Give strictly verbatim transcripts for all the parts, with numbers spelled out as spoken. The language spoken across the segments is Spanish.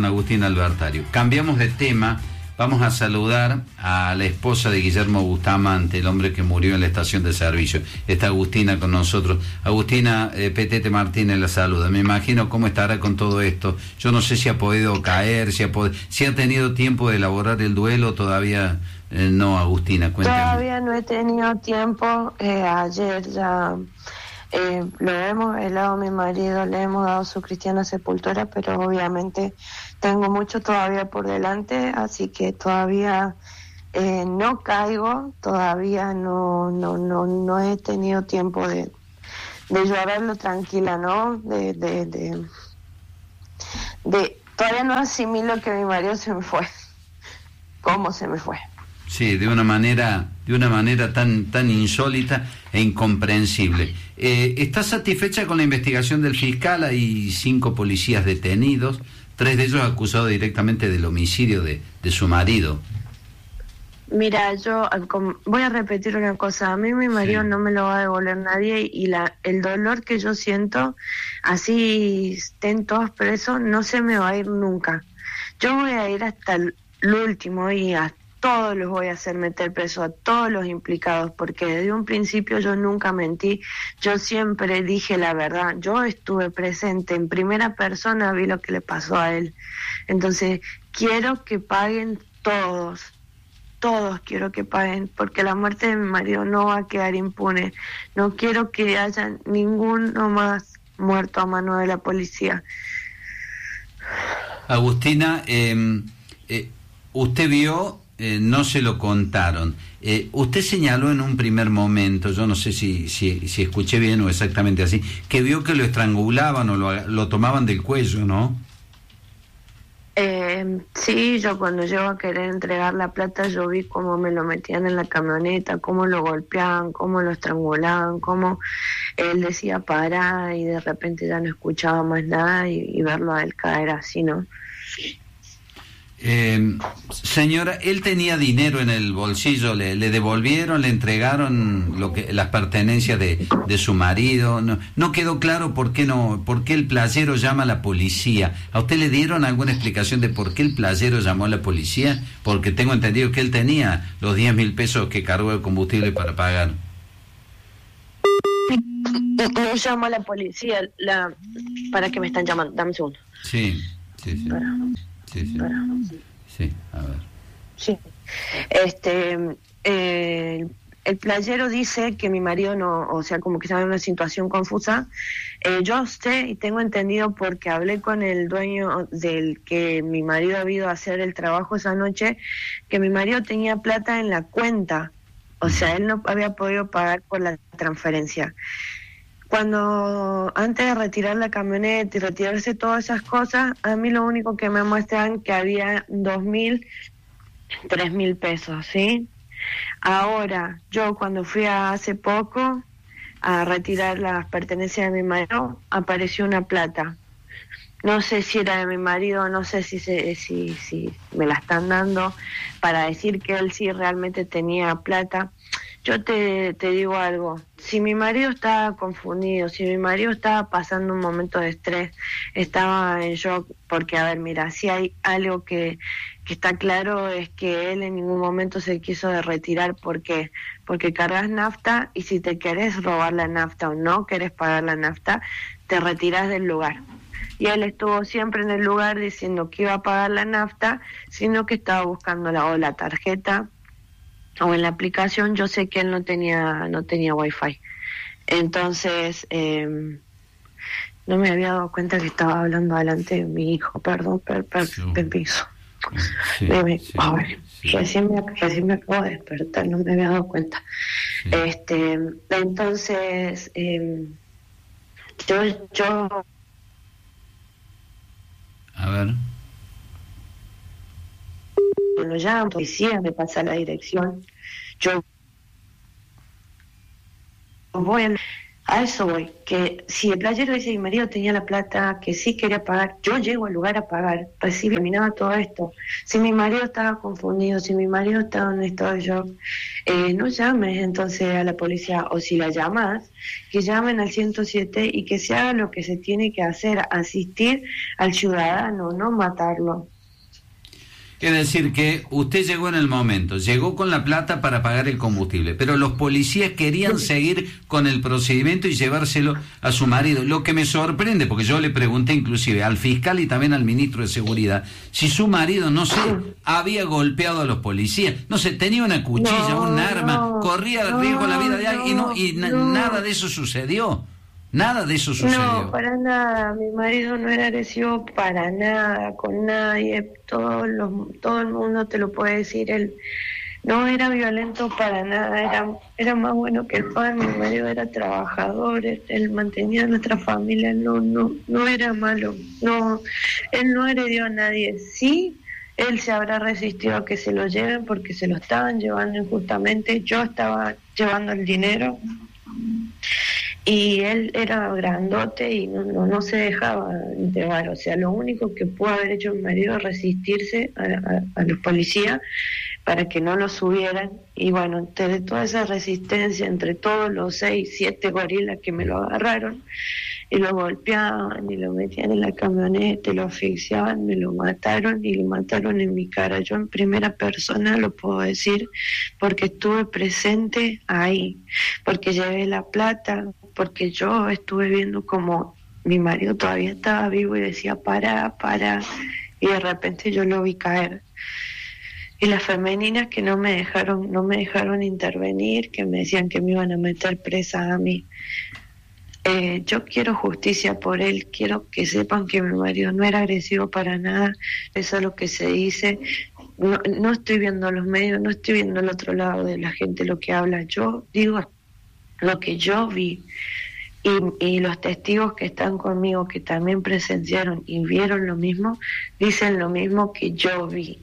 Agustina Albertario. Cambiamos de tema. Vamos a saludar a la esposa de Guillermo Bustamante, el hombre que murió en la estación de servicio. Está Agustina con nosotros. Agustina, eh, Petete Martínez la saluda. Me imagino cómo estará con todo esto. Yo no sé si ha podido caer, si ha, pod- si ha tenido tiempo de elaborar el duelo. Todavía eh, no, Agustina, cuéntame. Todavía no he tenido tiempo. Eh, ayer ya eh, lo hemos velado a mi marido, le hemos dado su cristiana sepultura, pero obviamente tengo mucho todavía por delante, así que todavía eh, no caigo, todavía no no no no he tenido tiempo de, de llorarlo tranquila, ¿no? De, de, de, de todavía no asimilo que mi marido se me fue, cómo se me fue. Sí, de una manera, de una manera tan, tan insólita e incomprensible. Eh, ¿Estás satisfecha con la investigación del fiscal? Hay cinco policías detenidos, tres de ellos acusados directamente del homicidio de, de su marido. Mira, yo voy a repetir una cosa. A mí mi marido sí. no me lo va a devolver nadie, y la el dolor que yo siento, así estén todos presos, no se me va a ir nunca. Yo voy a ir hasta el último y hasta todos los voy a hacer meter preso, a todos los implicados, porque desde un principio yo nunca mentí, yo siempre dije la verdad, yo estuve presente en primera persona, vi lo que le pasó a él. Entonces quiero que paguen todos, todos quiero que paguen, porque la muerte de mi marido no va a quedar impune. No quiero que haya ninguno más muerto a mano de la policía. Agustina, eh, eh, usted vio... Eh, no se lo contaron. Eh, usted señaló en un primer momento, yo no sé si, si, si escuché bien o exactamente así, que vio que lo estrangulaban o lo, lo tomaban del cuello, ¿no? Eh, sí, yo cuando llego a querer entregar la plata, yo vi cómo me lo metían en la camioneta, cómo lo golpeaban, cómo lo estrangulaban, cómo él decía para y de repente ya no escuchaba más nada, y, y verlo a él caer así, ¿no? Eh, señora, él tenía dinero en el bolsillo, le, le devolvieron, le entregaron lo que las pertenencias de, de su marido. No, no quedó claro por qué no, por qué el playero llama a la policía. ¿A usted le dieron alguna explicación de por qué el playero llamó a la policía? Porque tengo entendido que él tenía los diez mil pesos que cargó de combustible para pagar. No llamó a la policía, la para que me están llamando, dame un segundo. Sí, sí, sí. Para. Sí, sí. Sí, a ver. Sí. Este, eh, el playero dice que mi marido no, o sea, como que estaba en una situación confusa. Eh, yo sé y tengo entendido, porque hablé con el dueño del que mi marido ha ido a hacer el trabajo esa noche, que mi marido tenía plata en la cuenta. O sea, él no había podido pagar por la transferencia. Cuando, antes de retirar la camioneta y retirarse todas esas cosas, a mí lo único que me muestran que había dos mil, tres mil pesos, ¿sí? Ahora, yo cuando fui a, hace poco a retirar las pertenencias de mi marido, apareció una plata. No sé si era de mi marido, no sé si, se, si, si me la están dando para decir que él sí realmente tenía plata. Yo te, te digo algo, si mi marido estaba confundido, si mi marido estaba pasando un momento de estrés, estaba en shock, porque, a ver, mira, si hay algo que, que está claro es que él en ningún momento se quiso de retirar. ¿Por qué? Porque cargas nafta, y si te querés robar la nafta o no querés pagar la nafta, te retirás del lugar. Y él estuvo siempre en el lugar diciendo que iba a pagar la nafta, sino que estaba buscando la, o la tarjeta, o en la aplicación. Yo sé que él no tenía no tenía wifi, entonces eh, no me había dado cuenta que estaba hablando delante de mi hijo. Perdón, per, per, Sí. permiso. Sí, Dime, sí, a ver, sí. recién me recién me acabo de despertar, no me había dado cuenta. Sí. Este, entonces eh, yo yo A ver. lo llamo, policía, me pasa la dirección, yo voy a... A eso voy, que si el playero dice que mi marido tenía la plata, que sí quería pagar, yo llego al lugar a pagar, recibo, terminaba todo esto. Si mi marido estaba confundido, si mi marido estaba en estado de shock, eh, no llames entonces a la policía, o si la llamas, que llamen al ciento siete y que se haga lo que se tiene que hacer, asistir al ciudadano, no matarlo. Es decir, que usted llegó en el momento, llegó con la plata para pagar el combustible, pero los policías querían seguir con el procedimiento y llevárselo a su marido. Lo que me sorprende, porque yo le pregunté inclusive al fiscal y también al ministro de Seguridad, si su marido, no sé, había golpeado a los policías, no sé, tenía una cuchilla, no, un arma, no, corría no, riesgo la vida de alguien no, y, no, y no. nada de eso sucedió. Nada de eso sucedió. No, para nada. Mi marido no era agresivo para nada, con nadie. Todo, los, todo el mundo te lo puede decir. Él no era violento para nada. Era, era más bueno que el pan. Mi marido era trabajador. Él, él mantenía a nuestra familia. No, no, no era malo. No, él no agredió a nadie. Sí, él se habrá resistido a que se lo lleven porque se lo estaban llevando injustamente. Yo estaba llevando el dinero. Y él era grandote y no, no, no se dejaba llevar. O sea, lo único que pudo haber hecho mi marido es resistirse a, a, a los policías para que no lo subieran. Y bueno, entre toda esa resistencia, entre todos los seis, siete gorilas que me lo agarraron, y lo golpeaban, y lo metían en la camioneta, y lo asfixiaban, me lo mataron, y lo mataron en mi cara. Yo en primera persona lo puedo decir, porque estuve presente ahí, porque llevé la plata, porque yo estuve viendo como mi marido todavía estaba vivo y decía, para, para, y de repente yo lo vi caer. Y las femeninas que no me dejaron, no me dejaron intervenir, que me decían que me iban a meter presa a mí. Eh, yo quiero justicia por él, quiero que sepan que mi marido no era agresivo para nada, eso es lo que se dice. No, no estoy viendo los medios, no estoy viendo el otro lado de la gente lo que habla, yo digo lo que yo vi. Y, y los testigos que están conmigo, que también presenciaron y vieron lo mismo, dicen lo mismo que yo vi.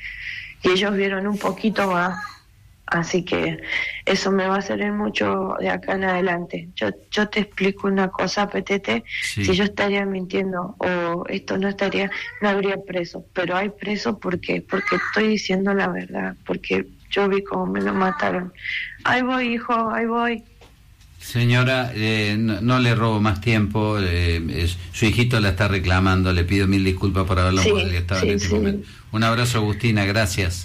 Y ellos vieron un poquito más. Así que eso me va a servir mucho de acá en adelante. Yo yo te explico una cosa, Petete, sí. Si yo estaría mintiendo o esto no estaría, no habría preso. Pero hay preso porque porque estoy diciendo la verdad, porque yo vi cómo me lo mataron. Ahí voy, hijo, ahí voy. Señora, eh, no, no le robo más tiempo, eh, es, su hijito la está reclamando, le pido mil disculpas por haberlo sí, molestado sí, en este sí. momento. Un abrazo, Agustina, gracias.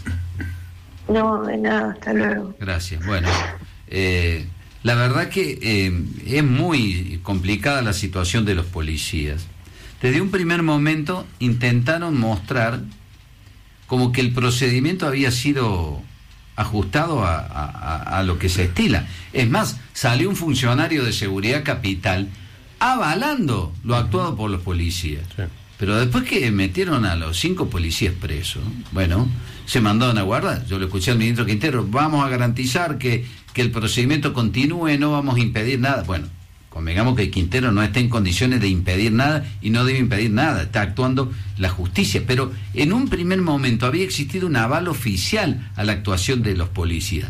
No, de nada, hasta luego. Gracias, bueno, eh, la verdad que eh, es muy complicada la situación de los policías. Desde un primer momento intentaron mostrar como que el procedimiento había sido ajustado a, a, a lo que se estila. Es más, salió un funcionario de Seguridad Capital avalando lo actuado por los policías. Sí. Pero después que metieron a los cinco policías presos, bueno, se mandaron a guardar. Yo le escuché al ministro Quintero, vamos a garantizar que, que el procedimiento continúe, no vamos a impedir nada. Bueno, convengamos que Quintero no está en condiciones de impedir nada y no debe impedir nada, está actuando la justicia. Pero en un primer momento había existido un aval oficial a la actuación de los policías.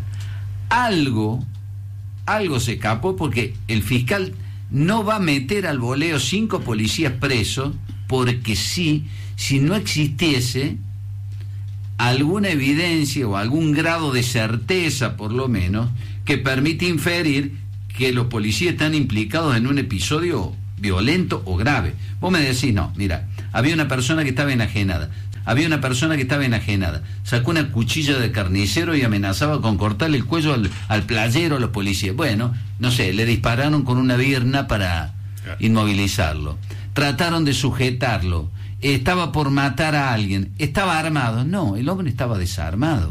Algo, algo se escapó porque el fiscal no va a meter al voleo cinco policías presos porque sí, si no existiese alguna evidencia o algún grado de certeza, por lo menos, que permite inferir que los policías están implicados en un episodio violento o grave. Vos me decís, no, mira, había una persona que estaba enajenada, había una persona que estaba enajenada, sacó una cuchilla de carnicero y amenazaba con cortarle el cuello al, al playero a los policías. Bueno, no sé, le dispararon con una birna para inmovilizarlo. Trataron de sujetarlo, estaba por matar a alguien, estaba armado. No, el hombre estaba desarmado.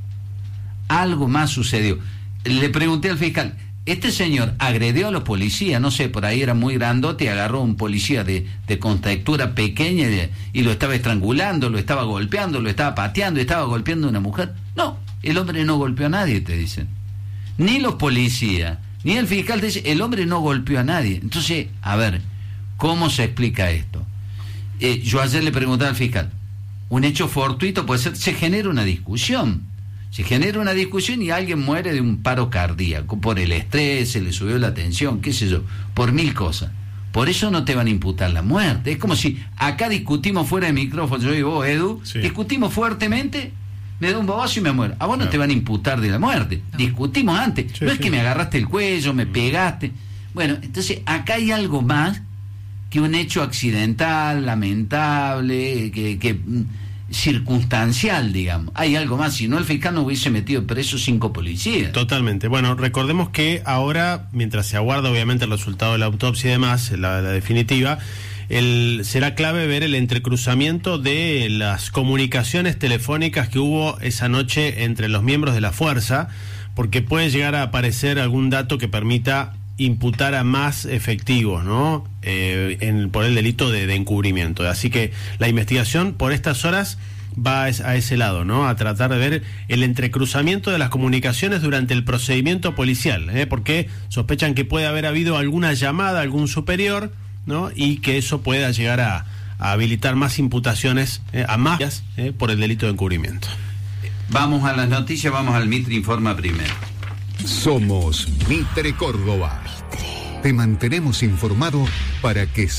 Algo más sucedió. Le pregunté al fiscal, este señor agredió a los policías, no sé, por ahí era muy grandote, agarró a un policía de, de contextura pequeña y, y lo estaba estrangulando, lo estaba golpeando, lo estaba pateando, estaba golpeando a una mujer. No, el hombre no golpeó a nadie, te dicen. Ni los policías, ni el fiscal te dice, el hombre no golpeó a nadie. Entonces, a ver, ¿cómo se explica esto? Eh, yo ayer le preguntaba al fiscal, un hecho fortuito puede ser, se genera una discusión. Se genera una discusión y alguien muere de un paro cardíaco, por el estrés, se le subió la tensión, qué sé yo, por mil cosas. Por eso no te van a imputar la muerte. Es como si acá discutimos fuera de micrófono, yo y vos, Edu, sí. discutimos fuertemente, me da un bobazo y me muero. A vos no, no te van a imputar de la muerte. No. Discutimos antes. Sí, no es sí. que me agarraste el cuello, me pegaste. Bueno, entonces acá hay algo más que un hecho accidental, lamentable, que... que circunstancial, digamos. Hay algo más, si no el fiscal no hubiese metido preso cinco policías. Totalmente. Bueno, recordemos que ahora, mientras se aguarda obviamente el resultado de la autopsia y demás, la, la definitiva, el, será clave ver el entrecruzamiento de las comunicaciones telefónicas que hubo esa noche entre los miembros de la fuerza, porque puede llegar a aparecer algún dato que permita imputar a más efectivos, ¿no? Eh, en, por el delito de, de encubrimiento. Así que la investigación por estas horas va a, a ese lado, ¿no? A tratar de ver el entrecruzamiento de las comunicaciones durante el procedimiento policial, ¿eh? Porque sospechan que puede haber habido alguna llamada a algún superior, ¿no? Y que eso pueda llegar a, a habilitar más imputaciones, ¿eh? a más ¿eh? por el delito de encubrimiento. Vamos a las noticias, vamos al Mitre Informa primero. Somos Mitre Córdoba. Te mantenemos informado para que